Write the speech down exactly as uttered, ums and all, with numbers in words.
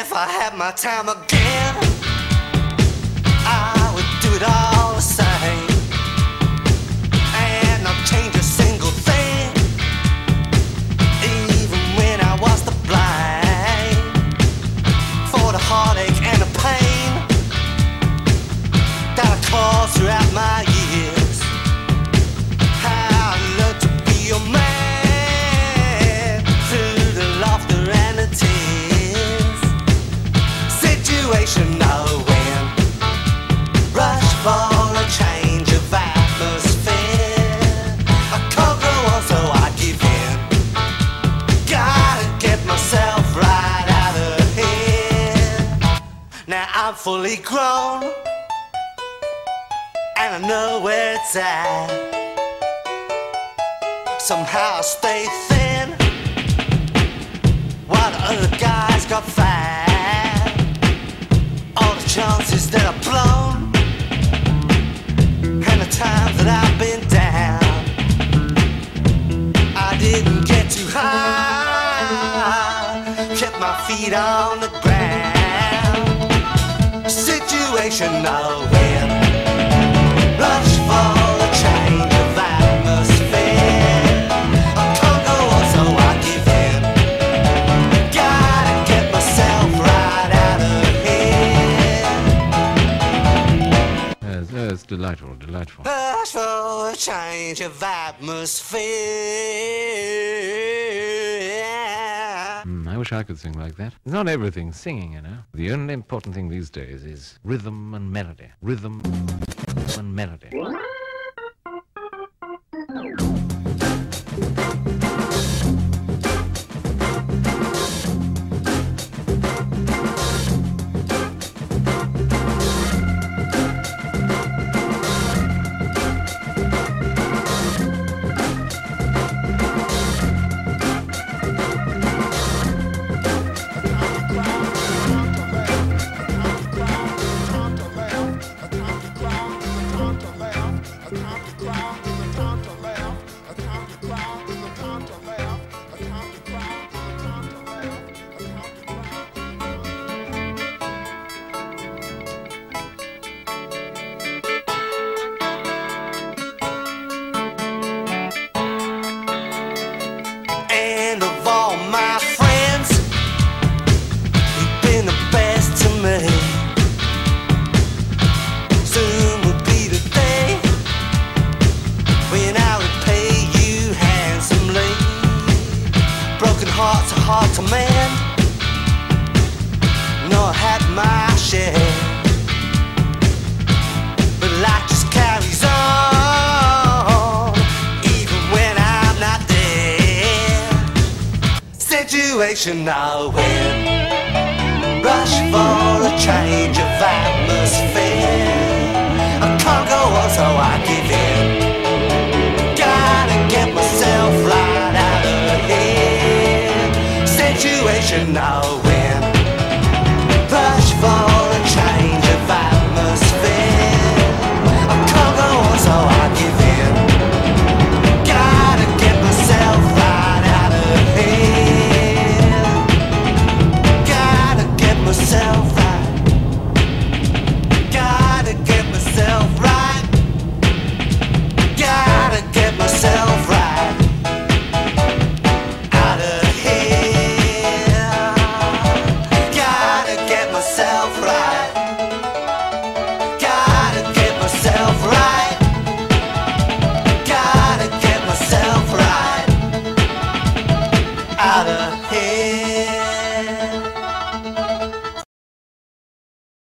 if I had my time again, I would do it all the same, and I'd change a single thing, even when I was to blame, for the heartache and the pain that I caused throughout my years. How I learned to be a man through the laughter and the tears. Situation no win, rush for a change of atmosphere. I can't go on, so I give in. Gotta get myself right out of here. Now I'm fully grown, and I know where it's at. Somehow I stay thin, while the other guys got fat. All the chances that I've blown, and the times that I've been down, I didn't get too high, kept my feet on the ground. Situation no win, rush for a change of atmosphere. I can't go on, so I give in. Gotta get myself right out of here. Yes, yes, delightful, delightful. Rush for a change of atmosphere. Mm, I wish I could sing like that. It's not everything singing, you know. The only important thing these days is rhythm and melody. Rhythm and melody. And of all my friends, you've been the best to me. Soon will be the day when I repay you handsomely. Broken hearts are hard to mend, no, I had my share, but life just carries on, even when I'm not there. Situation no win, rush for a change of atmosphere.